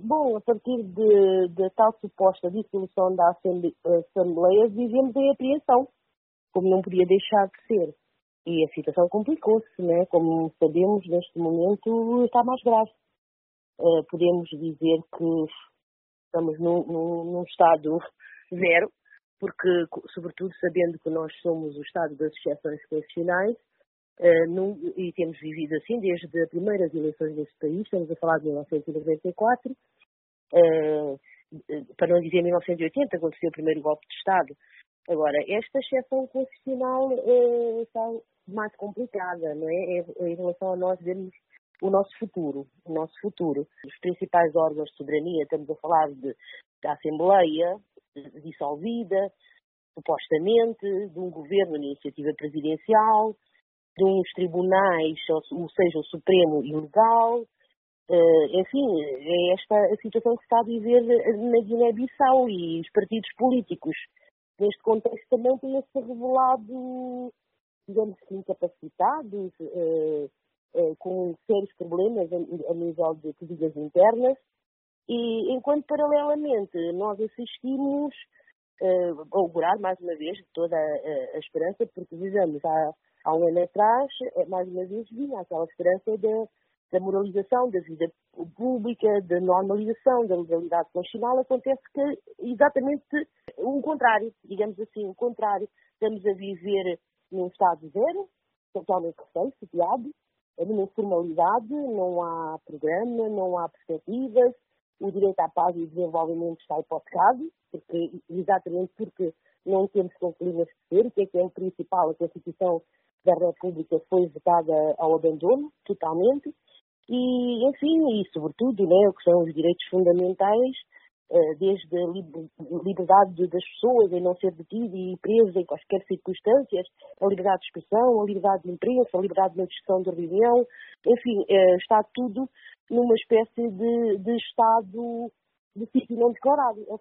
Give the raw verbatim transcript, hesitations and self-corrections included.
bom, a partir de, de tal suposta dissolução da Assemble- Assembleia, vivemos em apreensão, como não podia deixar de ser. E a situação complicou-se, né? Como sabemos, neste momento está mais grave. Uh, podemos dizer que estamos num, num, num estado zero, porque, sobretudo, sabendo que nós somos o estado das exceções constitucionais, uh, num, e temos vivido assim desde as primeiras eleições deste país, estamos a falar de mil novecentos e noventa e quatro, uh, para não dizer mil novecentos e oitenta, aconteceu o primeiro golpe de Estado. Agora, esta exceção constitucional uh, está mais complicada, não é? É em relação a nós vermos o nosso futuro, o nosso futuro. Os principais órgãos de soberania, estamos a falar de, da Assembleia, dissolvida, supostamente, de um governo de iniciativa presidencial, de uns tribunais, ou seja, o Supremo ilegal. Uh, enfim, é esta a situação que se está a viver na Guiné-Bissau, e os partidos políticos, neste contexto, também têm-se revelado, digamos que, incapacitados, uh, uh, com sérios problemas a, a nível de políticas internas, e enquanto, paralelamente, nós assistimos uh, a augurar, mais uma vez, toda a, a, a esperança, porque, vejamos, há, há um ano atrás, mais uma vez, vinha aquela esperança da, da moralização da vida pública, da normalização da legalidade constitucional. Acontece que exatamente o contrário, digamos assim, o contrário. Estamos a viver num estado zero, totalmente refém, sitiado, numa formalidade, não há programa, não há perspectivas, o direito à paz e ao desenvolvimento está hipotecado, porque, exatamente porque não temos concluído perceber o que é que é o principal. A Constituição da República foi votada ao abandono, totalmente, e, enfim, e sobretudo, né, o que são os direitos fundamentais, desde a liberdade das pessoas em não ser detido e preso em quaisquer circunstâncias, a liberdade de expressão, a liberdade de imprensa, a liberdade de discussão de reunião, enfim, está tudo numa espécie de, de estado de sítio não declarado. Ou